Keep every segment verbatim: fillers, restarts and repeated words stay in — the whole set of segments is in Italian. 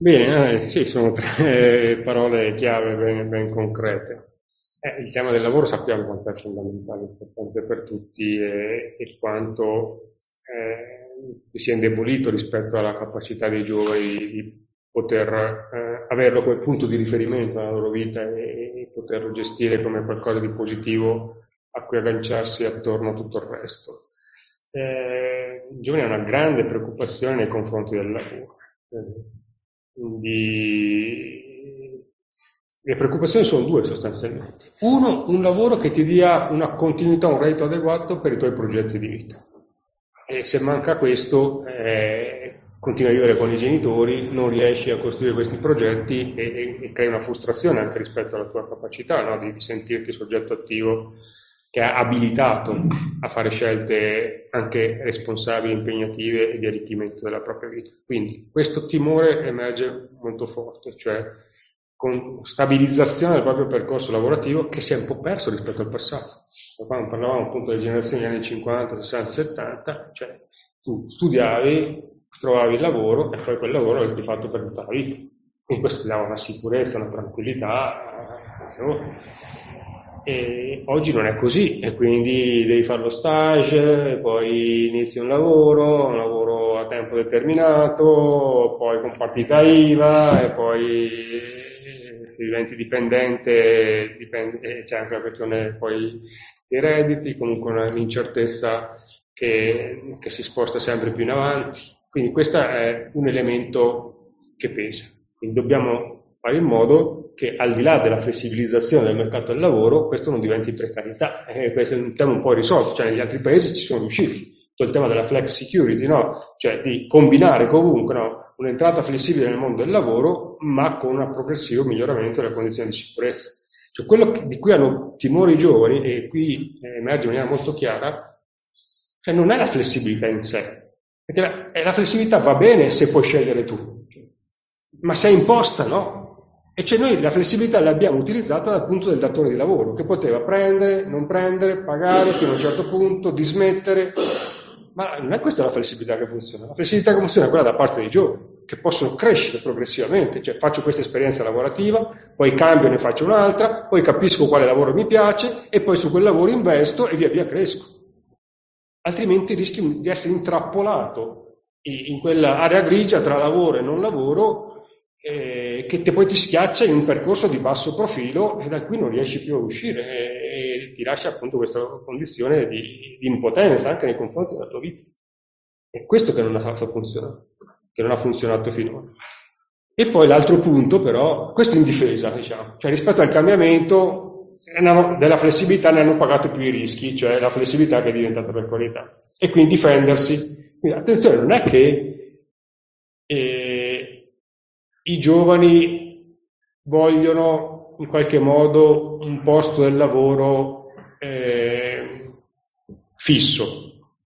Bene, eh, sì, sono tre parole chiave ben, ben concrete. Eh, il tema del lavoro sappiamo quanto è fondamentale, importante per tutti e, e quanto eh, si sia indebolito rispetto alla capacità dei giovani di poter eh, averlo come punto di riferimento nella loro vita e, e poterlo gestire come qualcosa di positivo a cui agganciarsi attorno a tutto il resto. Eh, i giovani hanno una grande preoccupazione nei confronti del lavoro. Eh, quindi le preoccupazioni sono due sostanzialmente. Uno, un lavoro che ti dia una continuità, un reddito adeguato per i tuoi progetti di vita. E se manca questo, eh, continui a vivere con i genitori, non riesci a costruire questi progetti e, e, e crei una frustrazione anche rispetto alla tua capacità, no? di, di sentirti soggetto attivo che è abilitato a fare scelte anche responsabili, impegnative e di arricchimento della propria vita. Quindi questo timore emerge molto forte, cioè con stabilizzazione del proprio percorso lavorativo che si è un po' perso rispetto al passato. Quando parlavamo appunto delle generazioni degli anni cinquanta, sessanta, settanta, cioè tu studiavi, trovavi il lavoro e poi quel lavoro l'avresti fatto per tutta la vita. Quindi questo ti dava una sicurezza, una tranquillità. E oggi non è così e quindi devi fare lo stage, poi inizi un lavoro, un lavoro a tempo determinato, poi con partita I V A e poi se diventi dipendente, dipende, c'è anche la questione poi dei redditi, comunque un'incertezza che, che si sposta sempre più in avanti. Quindi questo è un elemento che pesa. Quindi dobbiamo fare in modo che al di là della flessibilizzazione del mercato del lavoro questo non diventi precarietà. Eh, questo è un tema un po' risolto, cioè negli altri paesi ci sono riusciti. Tutto il tema della flex security, no? Cioè di combinare comunque no? un'entrata flessibile nel mondo del lavoro ma con un progressivo miglioramento delle condizioni di sicurezza. Cioè quello di cui hanno timore i giovani, e qui emerge in maniera molto chiara, cioè non è la flessibilità in sé, perché la, la flessibilità va bene se puoi scegliere tu, ma se è imposta, no? E cioè noi la flessibilità l'abbiamo utilizzata dal punto del datore di lavoro, che poteva prendere, non prendere, pagare fino a un certo punto, dismettere, ma non è questa la flessibilità che funziona. La flessibilità che funziona è quella da parte dei giovani, che possono crescere progressivamente, cioè faccio questa esperienza lavorativa, poi cambio e ne faccio un'altra, poi capisco quale lavoro mi piace e poi su quel lavoro investo e via via cresco. Altrimenti rischi di essere intrappolato in quell'area grigia tra lavoro e non lavoro, eh, che te poi ti schiaccia in un percorso di basso profilo e da cui non riesci più a uscire e, e ti lascia appunto questa condizione di, di impotenza anche nei confronti della tua vita. È questo che non ha fatto funzionare, che non ha funzionato finora. E poi l'altro punto però, questo in difesa, diciamo, cioè rispetto al cambiamento della flessibilità ne hanno pagato più i rischi, cioè la flessibilità che è diventata per qualità, e quindi difendersi. Quindi attenzione, non è che eh, i giovani vogliono in qualche modo un posto del lavoro eh, fisso.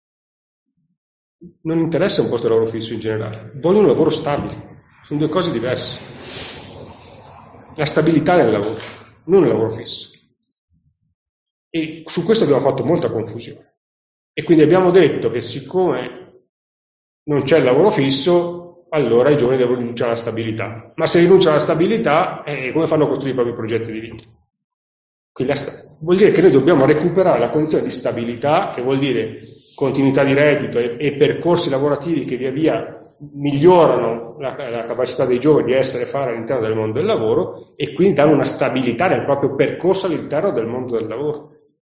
Non interessa un posto di lavoro fisso in generale, vogliono un lavoro stabile, sono due cose diverse. La stabilità del lavoro, non il lavoro fisso. E su questo abbiamo fatto molta confusione. E quindi abbiamo detto che siccome non c'è il lavoro fisso, allora i giovani devono rinunciare alla stabilità. Ma se rinunciano alla stabilità, eh, come fanno a costruire i propri progetti di vita? Quindi la sta- vuol dire che noi dobbiamo recuperare la condizione di stabilità, che vuol dire continuità di reddito e, e percorsi lavorativi che via via migliorano la, la capacità dei giovani di essere e fare all'interno del mondo del lavoro e quindi danno una stabilità nel proprio percorso all'interno del mondo del lavoro.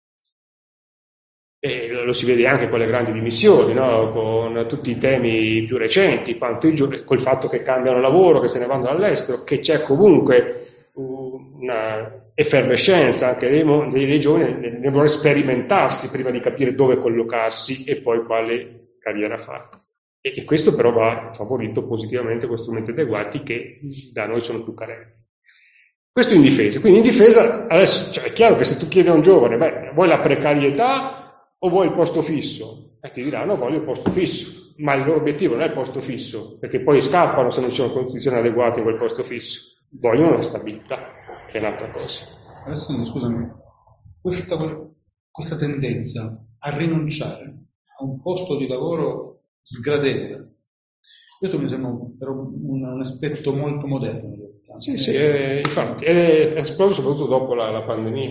E lo si vede anche con le grandi dimissioni, no? Con tutti i temi più recenti, quanto i giovani, col fatto che cambiano lavoro, che se ne vanno all'estero, che c'è comunque una effervescenza anche dei, dei, dei giovani nel voler sperimentarsi prima di capire dove collocarsi e poi quale carriera fare. E, e questo però va favorito positivamente con strumenti adeguati che da noi sono più carenti. Questo in difesa. Quindi in difesa adesso cioè, è chiaro che se tu chiedi a un giovane, beh, vuoi la precarietà o vuoi il posto fisso? E ti diranno voglio il posto fisso, ma il loro obiettivo non è il posto fisso, perché poi scappano se non ci sono condizioni adeguate in quel posto fisso, vogliono la stabilità, che è un'altra cosa. Adesso scusami, questa, questa tendenza a rinunciare a un posto di lavoro sgradevole Questo mi sembra un, un, un aspetto molto moderno in realtà. Sì, sì, è, infatti, è esploso soprattutto dopo la, la pandemia,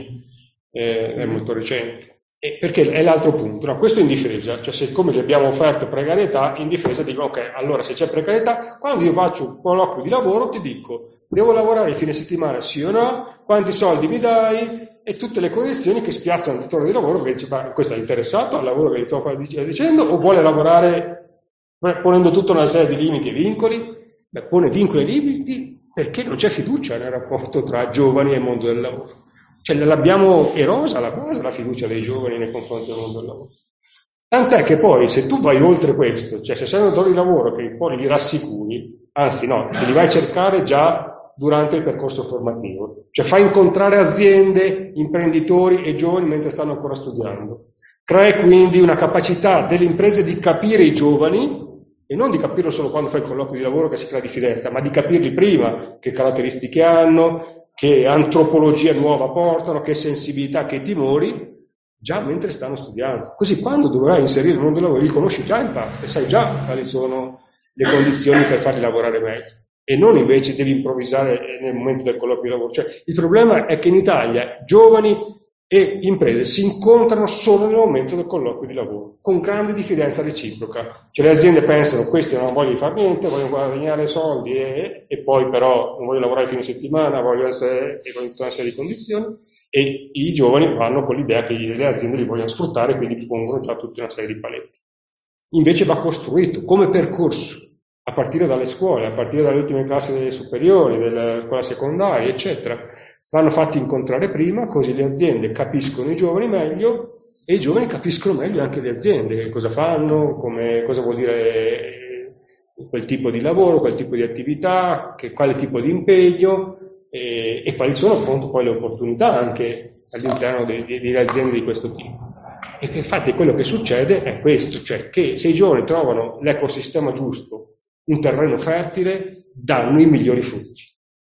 è, è molto recente. E perché è l'altro punto, no? Questo in difesa, cioè siccome gli abbiamo offerto precarietà, in difesa dico ok, allora se c'è precarietà, quando io faccio un colloquio di lavoro ti dico devo lavorare il fine settimana sì o no, quanti soldi mi dai e tutte le condizioni che spiazzano il datore di lavoro che dice ma questo è interessato al lavoro che gli sto dicendo o vuole lavorare ponendo tutta una serie di limiti e vincoli. Beh, pone vincoli e limiti perché non c'è fiducia nel rapporto tra giovani e mondo del lavoro. Cioè l'abbiamo erosa la cosa, la fiducia dei giovani nei confronti del mondo del lavoro. Tant'è che poi se tu vai oltre questo, cioè se sei un datore di lavoro che poi li rassicuri, anzi no, te li vai a cercare già durante il percorso formativo, cioè fai incontrare aziende, imprenditori e giovani mentre stanno ancora studiando. Crea quindi una capacità delle imprese di capire i giovani e non di capirlo solo quando fai il colloquio di lavoro che si crea diffidenza, ma di capirli prima, che caratteristiche hanno, che antropologia nuova portano, che sensibilità, che timori, già mentre stanno studiando. Così quando dovrai inserire il mondo del lavoro li conosci già in parte, sai già quali sono le condizioni per farli lavorare meglio. E non invece devi improvvisare nel momento del colloquio di lavoro. Cioè, il problema è che in Italia giovani e imprese si incontrano solo nel momento del colloquio di lavoro, con grande diffidenza reciproca. Cioè le aziende pensano questi non vogliono fare niente, vogliono guadagnare soldi e, e poi però non vogliono lavorare il fine settimana, vogliono essere e con tutta una serie di condizioni, e i giovani vanno con l'idea che le aziende li vogliono sfruttare e quindi pongono già tutta una serie di paletti. Invece va costruito come percorso, a partire dalle scuole, a partire dalle ultime classi delle superiori, della scuola secondaria, eccetera. Vanno fatti incontrare prima, così le aziende capiscono i giovani meglio e i giovani capiscono meglio anche le aziende, che cosa fanno, come, cosa vuol dire quel tipo di lavoro, quel tipo di attività, che, quale tipo di impegno e, e quali sono appunto poi le opportunità anche all'interno delle aziende di questo tipo. E che infatti quello che succede è questo, cioè che se i giovani trovano l'ecosistema giusto, un terreno fertile, danno i migliori frutti.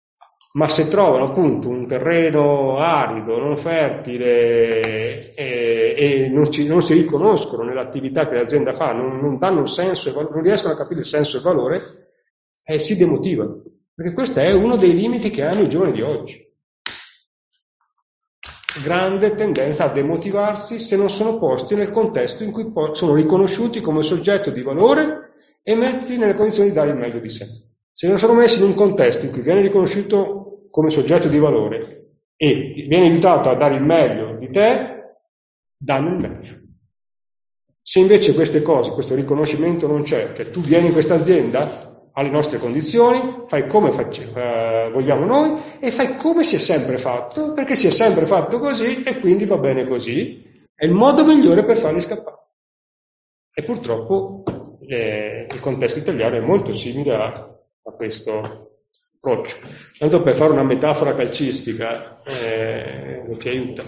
Ma se trovano appunto un terreno arido, non fertile e, e non, ci, non si riconoscono nell'attività che l'azienda fa, non, non danno il senso e non riescono a capire il senso e il valore, eh, si demotivano. Perché questo è uno dei limiti che hanno i giovani di oggi. Grande tendenza a demotivarsi se non sono posti nel contesto in cui po- sono riconosciuti come soggetto di valore e messi nelle condizioni di dare il meglio di sé. Se non sono messi in un contesto in cui viene riconosciuto come soggetto di valore e viene aiutato a dare il meglio di te, danno il meglio. Se invece queste cose, questo riconoscimento non c'è, che tu vieni in questa azienda alle nostre condizioni, fai come facciamo, eh, vogliamo noi e fai come si è sempre fatto, perché si è sempre fatto così e quindi va bene così, è il modo migliore per farli scappare. E purtroppo eh, il contesto italiano è molto simile a, a questo approccio. Tanto per fare una metafora calcistica eh, che ci aiuta.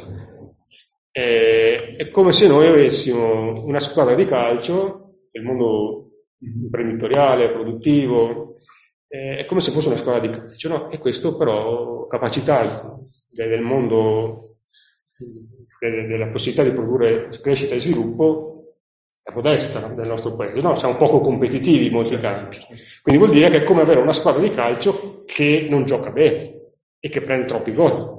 Eh, è come se noi avessimo una squadra di calcio, il mondo imprenditoriale, produttivo, eh, è come se fosse una squadra di calcio, no? E questo però capacità del mondo, della possibilità di produrre crescita e sviluppo, è modesta del nostro paese, no? Siamo poco competitivi in molti campi. Quindi vuol dire che è come avere una squadra di calcio che non gioca bene e che prende troppi gol.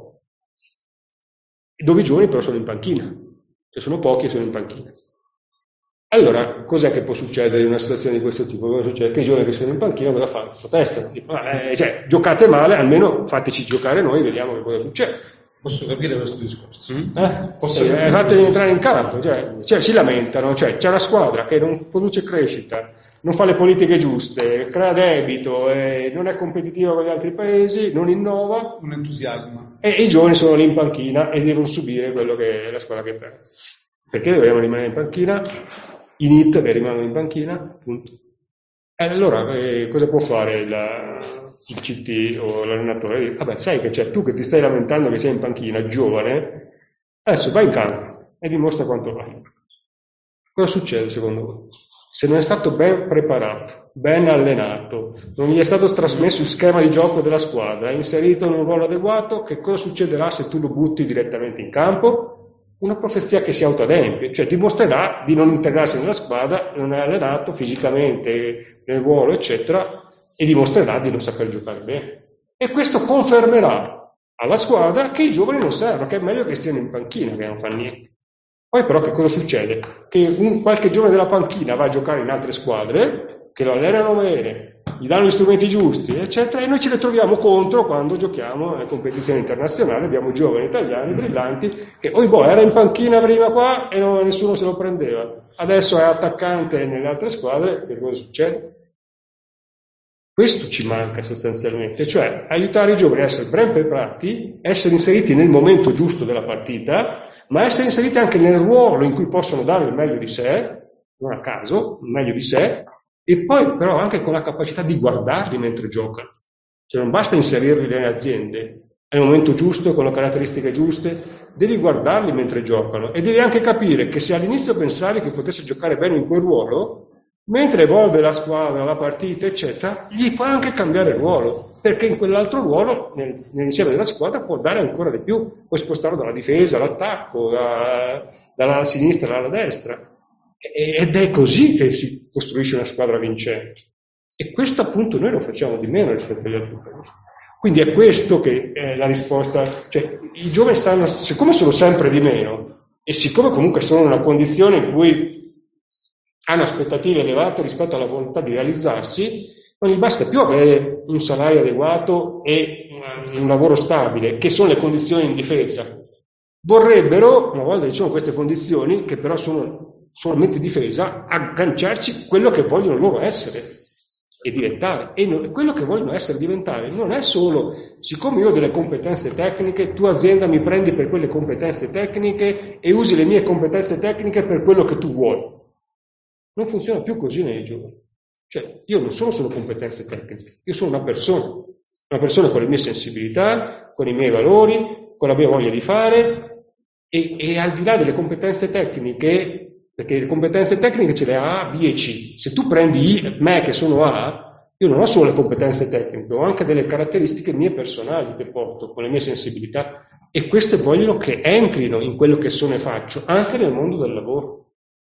Dove i giovani però sono in panchina, cioè sono pochi e sono in panchina. Allora, cos'è che può succedere in una situazione di questo tipo? Cosa succede? Che i giovani che sono in panchina cosa fanno? Protestano. Dicono, eh, cioè, giocate male, almeno fateci giocare noi, vediamo che cosa succede. Posso capire questo discorso? Mm? Eh? Posso eh, fateli entrare in campo, cioè, cioè, si lamentano, cioè, c'è una squadra che non produce crescita, non fa le politiche giuste, crea debito, eh, non è competitiva con gli altri paesi, non innova, non entusiasma. E, e i giovani sono lì in panchina e devono subire quello che è la squadra che perde. Perché dobbiamo rimanere in panchina? I N I T che rimangono in panchina, appunto. E allora eh, cosa può fare il, il C T o l'allenatore? Vabbè, sai che c'è, tu che ti stai lamentando che sei in panchina, giovane, adesso vai in campo e dimostra quanto vale. Cosa succede secondo voi? Se non è stato ben preparato, ben allenato, non gli è stato trasmesso il schema di gioco della squadra, è inserito in un ruolo adeguato, che cosa succederà se tu lo butti direttamente in campo? una profezia che si autoadempie, cioè dimostrerà di non integrarsi nella squadra, non è allenato fisicamente nel ruolo, eccetera, e dimostrerà di non saper giocare bene. E questo confermerà alla squadra che i giovani non servono, che è meglio che stiano in panchina, che non fanno niente. Poi però che cosa succede? Che un, qualche giovane della panchina va a giocare in altre squadre, che lo allenano bene, gli danno gli strumenti giusti, eccetera, e noi ce le troviamo contro quando giochiamo nelle competizioni internazionali. Abbiamo giovani italiani brillanti che, oh boh, era in panchina prima qua e non, nessuno se lo prendeva, adesso è attaccante nelle altre squadre, che cosa succede? Questo ci manca sostanzialmente, cioè aiutare i giovani a essere ben preparati, essere inseriti nel momento giusto della partita, ma essere inseriti anche nel ruolo in cui possono dare il meglio di sé, non a caso, il meglio di sé, e poi però anche con la capacità di guardarli mentre giocano. Cioè non basta inserirli nelle aziende, nel momento giusto, con le caratteristiche giuste, devi guardarli mentre giocano e devi anche capire che se all'inizio pensavi che potesse giocare bene in quel ruolo, mentre evolve la squadra, la partita, eccetera, gli puoi anche cambiare il ruolo, perché in quell'altro ruolo, nel, nell'insieme della squadra, può dare ancora di più, puoi spostarlo dalla difesa all'attacco, da, dalla sinistra alla destra. Ed è così che si costruisce una squadra vincente. E questo appunto noi lo facciamo di meno rispetto agli altri paesi. Quindi è questo che è la risposta, cioè i giovani stanno, siccome sono sempre di meno, e siccome comunque sono in una condizione in cui hanno aspettative elevate rispetto alla volontà di realizzarsi, non gli basta più avere un salario adeguato e un lavoro stabile, che sono le condizioni in difesa. Vorrebbero, una volta diciamo queste condizioni, che però sono solamente difesa, agganciarci quello che vogliono loro essere e diventare. E non, quello che vogliono essere e diventare non è solo, siccome io ho delle competenze tecniche, tu azienda mi prendi per quelle competenze tecniche e usi le mie competenze tecniche per quello che tu vuoi. Non funziona più così nei giovani. Cioè, io non sono solo competenze tecniche, io sono una persona, una persona con le mie sensibilità, con i miei valori, con la mia voglia di fare, e, e al di là delle competenze tecniche, perché le competenze tecniche ce le ha A, B e C. Se tu prendi I, me che sono A, io non ho solo le competenze tecniche, ho anche delle caratteristiche mie personali che porto, con le mie sensibilità, e queste vogliono che entrino in quello che sono e faccio, anche nel mondo del lavoro.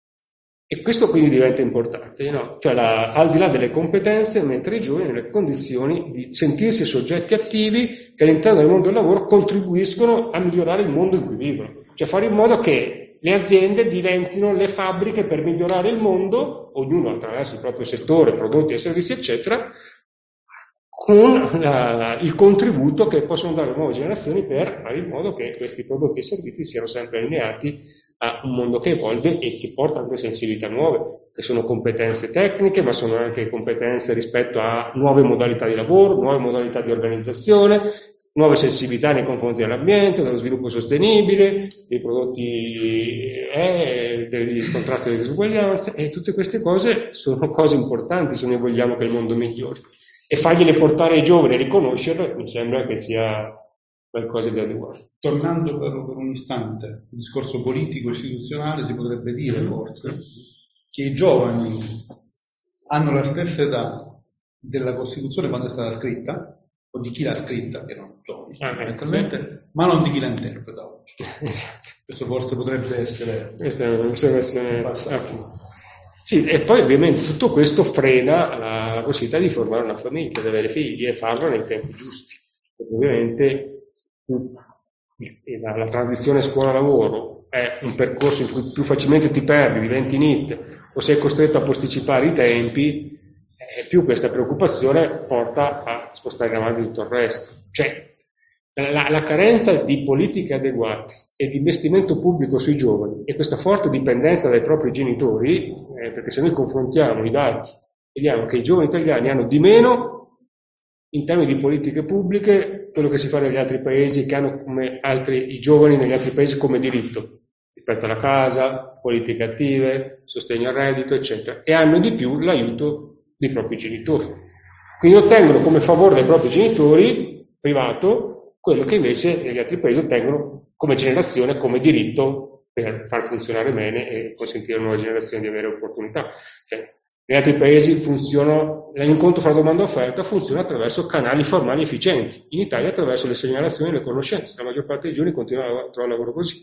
E questo quindi diventa importante, no? Cioè la, al di là delle competenze, mentre i giovani nelle condizioni di sentirsi soggetti attivi che all'interno del mondo del lavoro contribuiscono a migliorare il mondo in cui vivono. Cioè fare in modo che le aziende diventino le fabbriche per migliorare il mondo, ognuno attraverso il proprio settore, prodotti e servizi, eccetera, con la, il contributo che possono dare le nuove generazioni per fare in modo che questi prodotti e servizi siano sempre allineati a un mondo che evolve e che porta anche sensibilità nuove, che sono competenze tecniche, ma sono anche competenze rispetto a nuove modalità di lavoro, nuove modalità di organizzazione, nuove sensibilità nei confronti dell'ambiente, dello sviluppo sostenibile, dei prodotti, eh, del contrasto alle disuguaglianze, e tutte queste cose sono cose importanti se noi vogliamo che il mondo migliori. E fargliele portare ai giovani e riconoscerle mi sembra che sia qualcosa di adeguato. Tornando per, per un istante al discorso politico-istituzionale, si potrebbe dire forse che i giovani hanno la stessa età della Costituzione quando è stata scritta, o di chi l'ha scritta, che erano giovani, ah, ma non di chi la interpreta oggi. Questo forse potrebbe essere questa è un'osservazione. Sì, e poi ovviamente tutto questo frena la, la possibilità di formare una famiglia, di avere figli e farlo nei tempi giusti. Perché ovviamente la, la transizione scuola-lavoro è un percorso in cui più facilmente ti perdi, diventi N I T o sei costretto a posticipare i tempi, e più questa preoccupazione porta a spostare in avanti tutto il resto. Cioè la, la carenza di politiche adeguate e di investimento pubblico sui giovani e questa forte dipendenza dai propri genitori, eh, perché se noi confrontiamo i dati vediamo che i giovani italiani hanno di meno in termini di politiche pubbliche quello che si fa negli altri paesi, che hanno come altri i giovani negli altri paesi come diritto rispetto alla casa, politiche attive, sostegno al reddito, eccetera, e hanno di più l'aiuto dei propri genitori. Quindi ottengono come favore dai propri genitori privato quello che invece negli altri paesi ottengono come generazione, come diritto per far funzionare bene e consentire alle nuove generazioni di avere opportunità. Cioè, negli altri paesi funziona, l'incontro fra domanda e offerta funziona attraverso canali formali efficienti. In Italia attraverso le segnalazioni e le conoscenze. La maggior parte dei giovani continua a trovare lavoro così.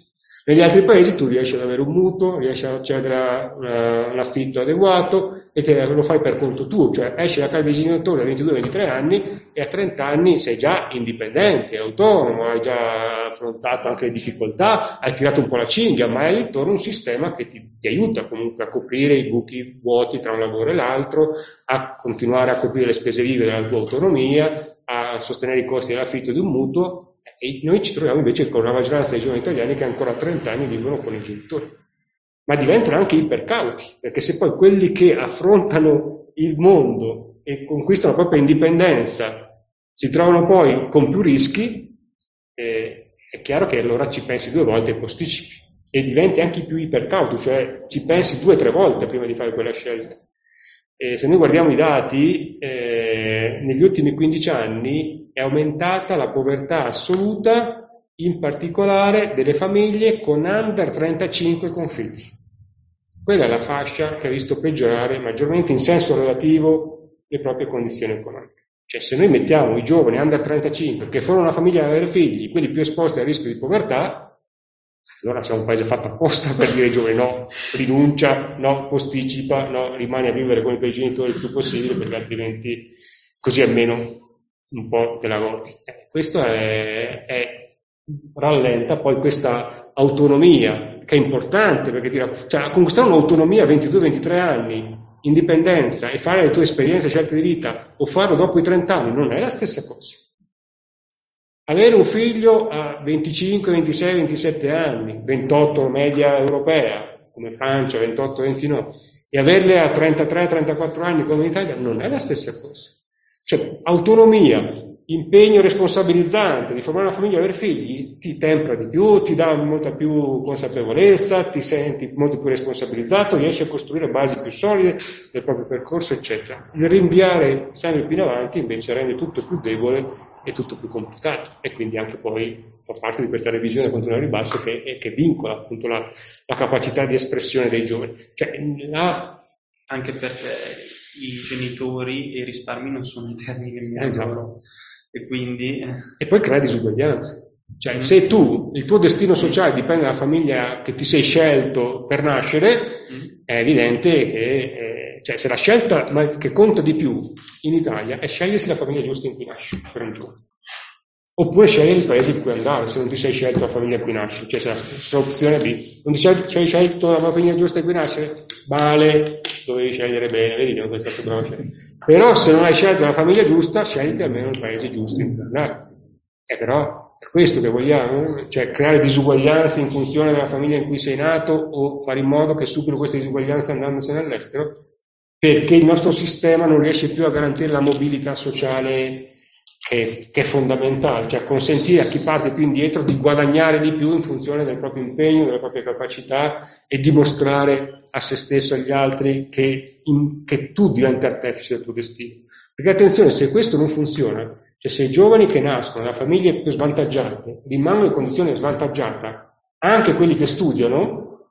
Negli altri paesi tu riesci ad avere un mutuo, riesci ad accedere a una- un affitto adeguato e te lo fai per conto tuo, cioè esci da casa dei genitori a ventidue ventitré anni e a trenta anni sei già indipendente, autonomo, hai già affrontato anche le difficoltà, hai tirato un po' la cinghia, ma hai intorno un sistema che ti, ti aiuta comunque a coprire i buchi vuoti tra un lavoro e l'altro, a continuare a coprire le spese vive della tua autonomia, a sostenere i costi dell'affitto di un mutuo. E noi ci troviamo invece con la maggioranza dei giovani italiani che ancora a trenta anni vivono con i genitori, ma diventano anche ipercauti, perché se poi quelli che affrontano il mondo e conquistano la propria indipendenza si trovano poi con più rischi, eh, è chiaro che allora ci pensi due volte e posticipi e diventi anche più ipercauto, cioè ci pensi due o tre volte prima di fare quella scelta. E se noi guardiamo i dati, eh, negli ultimi quindici anni è aumentata la povertà assoluta, in particolare delle famiglie con under trentacinque con figli. Quella è la fascia che ha visto peggiorare maggiormente in senso relativo le proprie condizioni economiche. Cioè se noi mettiamo i giovani under trentacinque che formano una famiglia ad avere figli, quelli più esposti al rischio di povertà, allora siamo un paese fatto apposta per dire ai giovani no, rinuncia, no, posticipa, no, rimani a vivere con i tuoi genitori il più possibile perché altrimenti così almeno un po' te la godi. Eh, questo è, è, rallenta poi questa autonomia che è importante perché dire, cioè, conquistare un'autonomia a ventidue ventitré anni, indipendenza e fare le tue esperienze, scelte di vita o farlo dopo i trenta anni non è la stessa cosa. Avere un figlio a venticinque, ventisei, ventisette anni, ventotto media europea, come Francia, ventotto ventinove, e averle a trentatré trentaquattro anni come in Italia non è la stessa cosa. Cioè, autonomia, impegno responsabilizzante di formare una famiglia e avere figli ti tempra di più, ti dà molta più consapevolezza, ti senti molto più responsabilizzato, riesci a costruire basi più solide del proprio percorso, eccetera. Il rinviare sempre più in avanti invece rende tutto più debole e tutto più complicato e quindi anche poi fa parte di questa revisione continua al ribasso che, che vincola appunto la, la capacità di espressione dei giovani. Cioè, la... Anche perché i genitori e i risparmi non sono eterni nemmeno esatto. loro. E quindi... E poi crea disuguaglianze. Cioè, mm. se tu, il tuo destino sociale dipende dalla famiglia che ti sei scelto per nascere, mm. è evidente che, eh, cioè, se la scelta ma che conta di più in Italia è scegliersi la famiglia giusta in cui nasci per un giorno. Oppure scegliere il paese in cui andare, se non ti sei scelto la famiglia in cui nasci, cioè c'è l'opzione B. Non ti sei scelto la famiglia giusta in cui nascere? Male, dovevi scegliere bene, vedi che non sei stato bravo a scegliere. Però se non hai scelto la famiglia giusta, scegli almeno il paese giusto in cui andare. E però è questo che vogliamo, cioè creare disuguaglianze in funzione della famiglia in cui sei nato o fare in modo che superi queste disuguaglianze andandosene all'estero, perché il nostro sistema non riesce più a garantire la mobilità sociale che, che è fondamentale, cioè consentire a chi parte più indietro di guadagnare di più in funzione del proprio impegno, delle proprie capacità e dimostrare a se stesso e agli altri che, in, che tu diventi artefice del tuo destino. Perché attenzione, se questo non funziona, cioè se i giovani che nascono da famiglie più svantaggiate rimangono in condizione svantaggiata, anche quelli che studiano,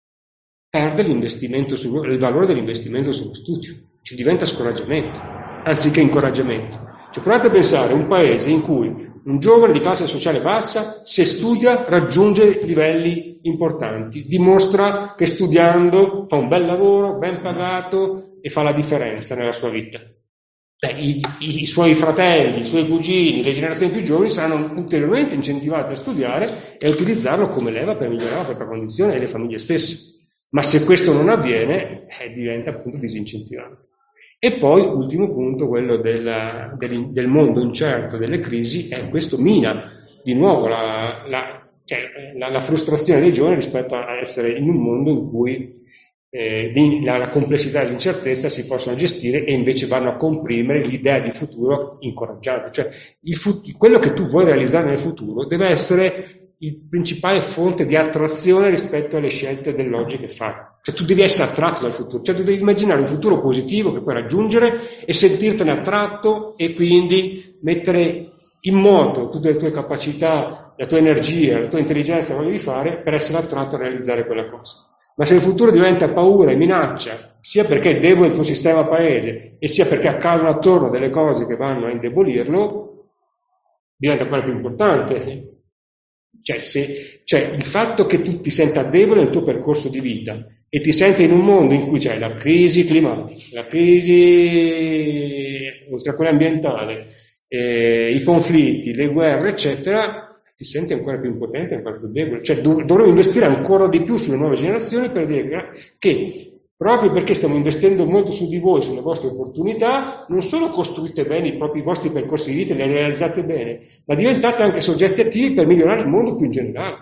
perde l'investimento su, il valore dell'investimento sullo studio, cioè diventa scoraggiamento, anziché incoraggiamento. Cioè, provate a pensare a un paese in cui un giovane di classe sociale bassa, se studia, raggiunge livelli importanti, dimostra che studiando fa un bel lavoro, ben pagato e fa la differenza nella sua vita. Beh, i, i, i suoi fratelli, i suoi cugini, le generazioni più giovani saranno ulteriormente incentivati a studiare e a utilizzarlo come leva per migliorare la propria condizione e le famiglie stesse. Ma se questo non avviene, eh, diventa appunto disincentivante. E poi, ultimo punto, quello della, del, del mondo incerto, delle crisi, e questo mina di nuovo la, la, cioè, la, la frustrazione dei giovani rispetto a essere in un mondo in cui eh, la, la complessità e l'incertezza si possono gestire e invece vanno a comprimere l'idea di futuro incoraggiante. Cioè, il fut- quello che tu vuoi realizzare nel futuro deve essere il principale fonte di attrazione rispetto alle scelte dell'oggi che fai. Cioè tu devi essere attratto dal futuro, cioè tu devi immaginare un futuro positivo che puoi raggiungere e sentirtene attratto e quindi mettere in moto tutte le tue capacità, la tua energia, la tua intelligenza che volevi fare per essere attratto a realizzare quella cosa. Ma se il futuro diventa paura e minaccia, sia perché è debole il tuo sistema paese e sia perché accadono attorno delle cose che vanno a indebolirlo, diventa ancora più importante Cioè, se, cioè il fatto che tu ti senta debole nel tuo percorso di vita e ti senti in un mondo in cui c'è la crisi climatica, la crisi oltre a quella ambientale, eh, i conflitti, le guerre, eccetera, ti senti ancora più impotente, ancora più debole. Cioè dov- dovremmo investire ancora di più sulle nuove generazioni per dire che proprio perché stiamo investendo molto su di voi, sulle vostre opportunità, non solo costruite bene i propri i vostri percorsi di vita e li realizzate bene, ma diventate anche soggetti attivi per migliorare il mondo più in generale.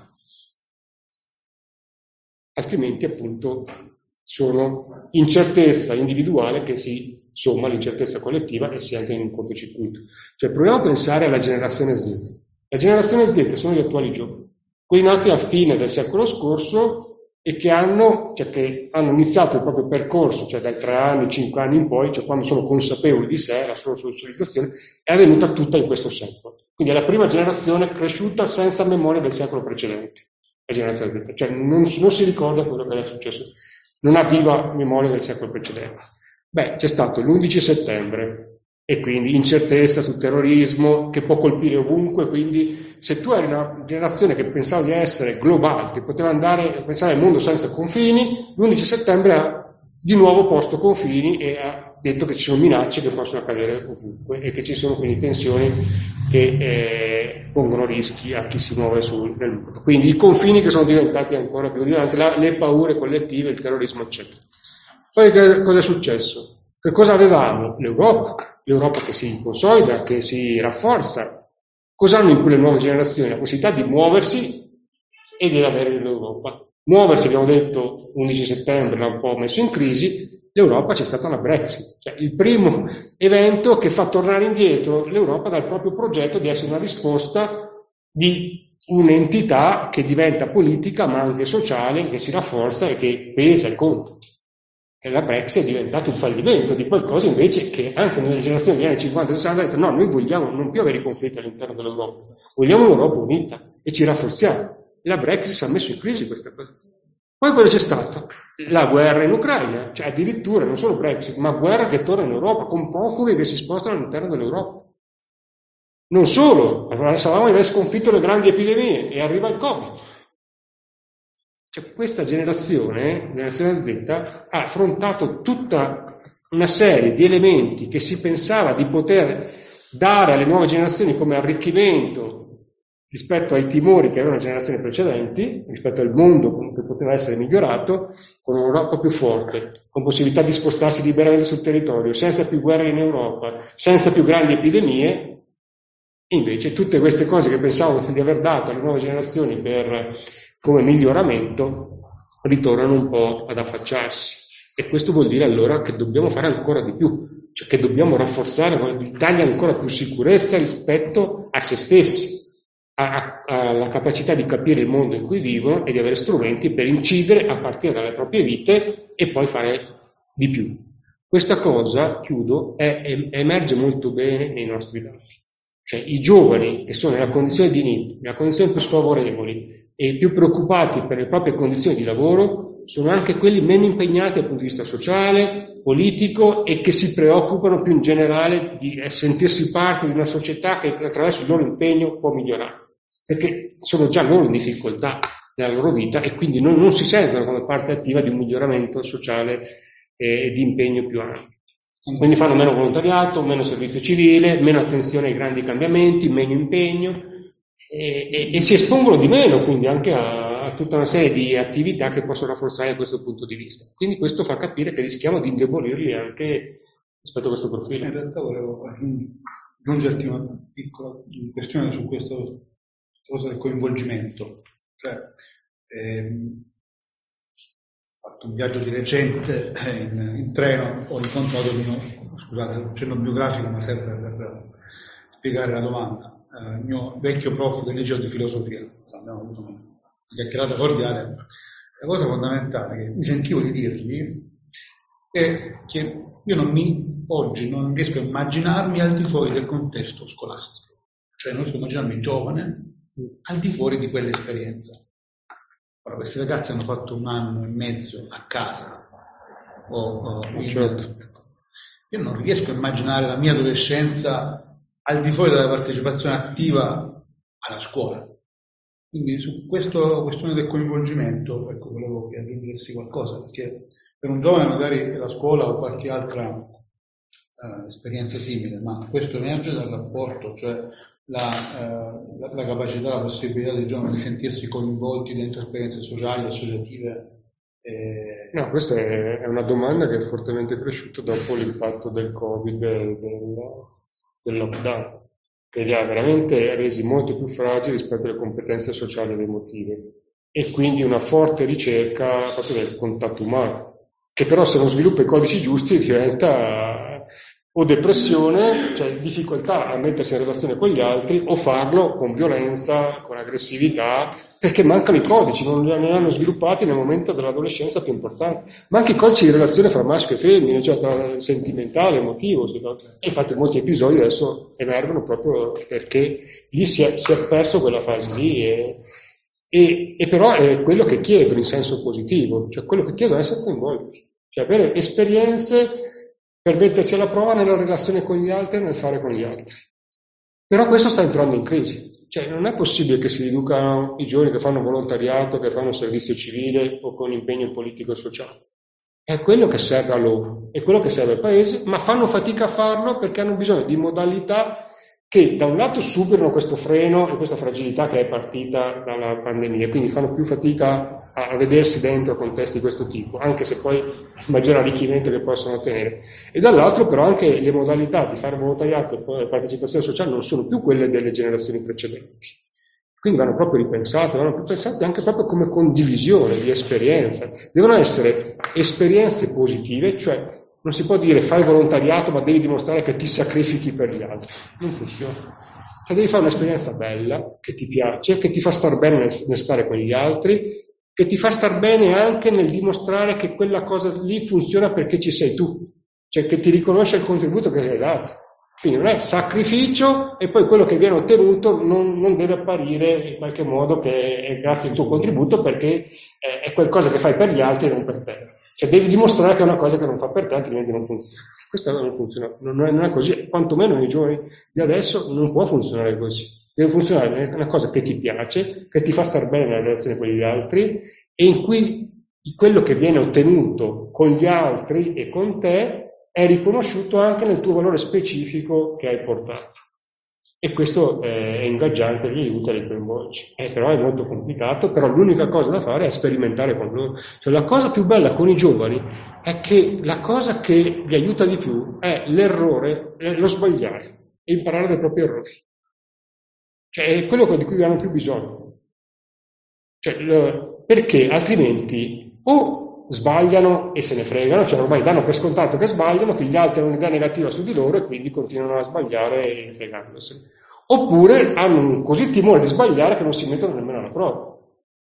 Altrimenti, appunto, sono incertezza individuale che si somma all'incertezza collettiva e si entra in un cortocircuito. Cioè, proviamo a pensare alla generazione Z. La generazione Z sono gli attuali giovani, quelli nati a fine del secolo scorso e che hanno, cioè che hanno iniziato il proprio percorso, cioè dai tre anni, cinque anni in poi, cioè quando sono consapevoli di sé, la loro socializzazione è avvenuta tutta in questo secolo. Quindi è la prima generazione cresciuta senza memoria del secolo precedente, la generazione Z, cioè non, non si ricorda quello che era successo, non ha viva memoria del secolo precedente. Beh, c'è stato l'undici settembre, e quindi incertezza sul terrorismo che può colpire ovunque, quindi se tu eri una generazione che pensava di essere globale, che poteva andare a pensare al mondo senza confini, l'undici settembre ha di nuovo posto confini e ha detto che ci sono minacce che possono accadere ovunque e che ci sono quindi tensioni che eh, pongono rischi a chi si muove sul, nel mondo. Quindi i confini che sono diventati ancora più rilevanti, le paure collettive, il terrorismo, eccetera. Poi che, cosa è successo? Che cosa avevamo? L'Europa. L'Europa che si consolida, che si rafforza. Cosa hanno in quelle nuove generazioni? La possibilità di muoversi e di avere l'Europa. Muoversi, abbiamo detto, undici settembre l'ha un po' messo in crisi, l'Europa c'è stata la Brexit, cioè il primo evento che fa tornare indietro l'Europa dal proprio progetto di essere una risposta di un'entità che diventa politica ma anche sociale, che si rafforza e che pesa e conta. E la Brexit è diventato un fallimento di qualcosa invece che anche nelle generazioni degli anni cinquanta e sessanta ha detto no, noi vogliamo non più avere i conflitti all'interno dell'Europa, vogliamo un'Europa unita e ci rafforziamo. La Brexit si è messo in crisi questa cosa. Poi cosa c'è stato? La guerra in Ucraina, cioè addirittura non solo Brexit, ma guerra che torna in Europa, con profughi che si spostano all'interno dell'Europa. Non solo, sapevamo di aver sconfitto le grandi epidemie e arriva il Covid. Cioè, questa generazione, generazione Z, ha affrontato tutta una serie di elementi che si pensava di poter dare alle nuove generazioni come arricchimento rispetto ai timori che avevano le generazioni precedenti, rispetto al mondo che poteva essere migliorato, con un'Europa più forte, con possibilità di spostarsi liberamente sul territorio, senza più guerre in Europa, senza più grandi epidemie. Invece tutte queste cose che pensavano di aver dato alle nuove generazioni per come miglioramento ritornano un po' ad affacciarsi, e questo vuol dire allora che dobbiamo fare ancora di più, cioè che dobbiamo rafforzare, dargli ancora più sicurezza rispetto a se stessi, alla capacità di capire il mondo in cui vivono e di avere strumenti per incidere a partire dalle proprie vite e poi fare di più. Questa cosa, chiudo, è, è, emerge molto bene nei nostri dati. Cioè i giovani che sono nella condizione di need, nella condizione più sfavorevoli e più preoccupati per le proprie condizioni di lavoro, sono anche quelli meno impegnati dal punto di vista sociale, politico e che si preoccupano più in generale di sentirsi parte di una società che attraverso il loro impegno può migliorare, perché sono già loro in difficoltà nella loro vita e quindi non, non si sentono come parte attiva di un miglioramento sociale e di impegno più ampio. Quindi fanno meno volontariato, meno servizio civile, meno attenzione ai grandi cambiamenti, meno impegno e, e, e si espongono di meno quindi anche a, a tutta una serie di attività che possono rafforzare da questo punto di vista. Quindi questo fa capire che rischiamo di indebolirli anche rispetto a questo profilo. In realtà volevo aggiungerti una piccola questione su questo cosa del coinvolgimento. Cioè, ehm, ho fatto un viaggio di recente in, in treno, ho incontrato il mio, scusate, il cenno biografico ma serve per spiegare la domanda, eh, il mio vecchio prof del liceo di filosofia, abbiamo avuto una chiacchierata cordiale. La cosa fondamentale che mi sentivo di dirgli è che io non mi, oggi non riesco a immaginarmi al di fuori del contesto scolastico, cioè non riesco a immaginarmi giovane al di fuori di quell'esperienza. Ora, questi ragazzi hanno fatto un anno e mezzo a casa, o, o in... certo. Io non riesco a immaginare la mia adolescenza al di fuori della partecipazione attiva alla scuola. Quindi su questa questione del coinvolgimento, ecco, volevo che aggiungessi qualcosa, perché per un giovane magari la scuola o qualche altra eh, esperienza simile, ma questo emerge dal rapporto, cioè la, eh, la, la capacità, la possibilità dei giovani di sentirsi coinvolti dentro esperienze sociali, associative. Eh... No, questa è, è una domanda che è fortemente cresciuta dopo l'impatto del Covid e del, del lockdown, che li ha veramente resi molto più fragili rispetto alle competenze sociali ed emotive, e quindi una forte ricerca proprio del contatto umano, che però se non sviluppa i codici giusti diventa o depressione, cioè difficoltà a mettersi in relazione con gli altri, o farlo con violenza, con aggressività, perché mancano i codici, non li hanno sviluppati nel momento dell'adolescenza più importante. Ma anche i codici di relazione fra maschio e femmine, cioè tra sentimentale, emotivo, e infatti molti episodi adesso emergono proprio perché lì si è, si è perso quella fase lì, e, e, e però è quello che chiedono in senso positivo, cioè quello che chiedono è essere coinvolti, cioè avere esperienze per mettersi alla prova nella relazione con gli altri e nel fare con gli altri. Però questo sta entrando in crisi, cioè non è possibile che si riducano i giovani che fanno volontariato, che fanno servizio civile o con impegno politico e sociale. È quello che serve a loro, è quello che serve al paese, ma fanno fatica a farlo perché hanno bisogno di modalità che da un lato superano questo freno e questa fragilità che è partita dalla pandemia, quindi fanno più fatica a vedersi dentro contesti di questo tipo, anche se poi immagino l'arricchimento che possono ottenere. E dall'altro però anche le modalità di fare volontariato e partecipazione sociale non sono più quelle delle generazioni precedenti. Quindi vanno proprio ripensate, vanno ripensate anche proprio come condivisione di esperienza. Devono essere esperienze positive, cioè non si può dire fai volontariato ma devi dimostrare che ti sacrifichi per gli altri. Non funziona. Cioè devi fare un'esperienza bella, che ti piace, che ti fa star bene nel, nel stare con gli altri, che ti fa star bene anche nel dimostrare che quella cosa lì funziona perché ci sei tu, cioè che ti riconosce il contributo che hai dato. Quindi non è sacrificio e poi quello che viene ottenuto non, non deve apparire in qualche modo che è grazie al tuo contributo, perché è qualcosa che fai per gli altri e non per te. Cioè devi dimostrare che è una cosa che non fa per te, altrimenti non funziona. Questo non funziona, non è, non è così, quantomeno nei giovani di adesso non può funzionare così. Deve funzionare, è una cosa che ti piace, che ti fa star bene nella relazione con gli altri, e in cui quello che viene ottenuto con gli altri e con te è riconosciuto anche nel tuo valore specifico che hai portato. E questo è ingaggiante, li aiuta, li coinvolge. Eh, però è molto complicato, però l'unica cosa da fare è sperimentare con loro. Cioè la cosa più bella con i giovani è che la cosa che li aiuta di più è l'errore, lo sbagliare, e imparare dai propri errori. Cioè è quello di cui hanno più bisogno. Cioè, lo, perché altrimenti o sbagliano e se ne fregano, cioè ormai danno per scontato che sbagliano, che gli altri hanno un'idea negativa su di loro e quindi continuano a sbagliare fregandosene. Oppure hanno un così timore di sbagliare che non si mettono nemmeno alla prova.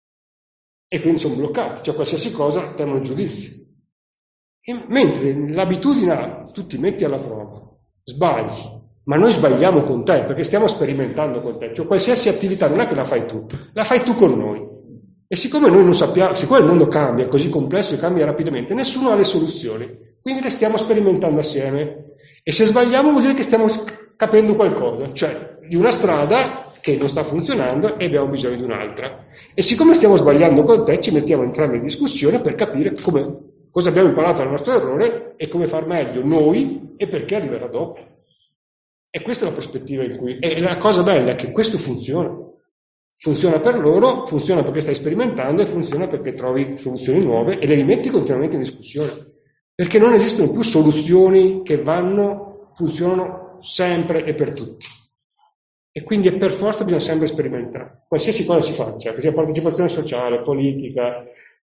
E quindi sono bloccati, cioè qualsiasi cosa temono il giudizio. E mentre l'abitudine a tu ti metti alla prova, sbagli, ma noi sbagliamo con te perché stiamo sperimentando con te, cioè qualsiasi attività non è che la fai tu, la fai tu con noi. E siccome noi non sappiamo, siccome il mondo cambia, è così complesso e cambia rapidamente, nessuno ha le soluzioni, quindi le stiamo sperimentando assieme. E se sbagliamo vuol dire che stiamo capendo qualcosa, cioè di una strada che non sta funzionando e abbiamo bisogno di un'altra. E siccome stiamo sbagliando con te, ci mettiamo entrambi in discussione per capire come, cosa abbiamo imparato dal nostro errore e come far meglio noi e perché arriverà dopo. E questa è la prospettiva in cui... E la cosa bella è che questo funziona. Funziona per loro, funziona perché stai sperimentando e funziona perché trovi soluzioni nuove e le rimetti continuamente in discussione. Perché non esistono più soluzioni che vanno, funzionano sempre e per tutti. E quindi per forza bisogna sempre sperimentare. Qualsiasi cosa si faccia, che sia partecipazione sociale, politica,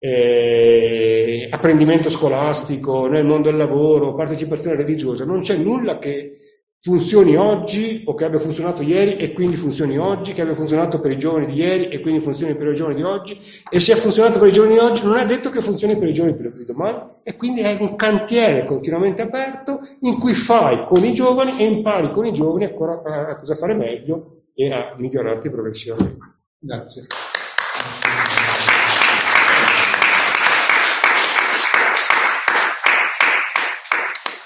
eh, apprendimento scolastico, nel mondo del lavoro, partecipazione religiosa, non c'è nulla che funzioni oggi o che abbia funzionato ieri e quindi funzioni oggi, che abbia funzionato per i giovani di ieri e quindi funzioni per i giovani di oggi, e se ha funzionato per i giovani di oggi non è detto che funzioni per i giovani di domani, e quindi è un cantiere continuamente aperto in cui fai con i giovani e impari con i giovani ancora a cosa fare meglio e a migliorarti progressivamente. Grazie.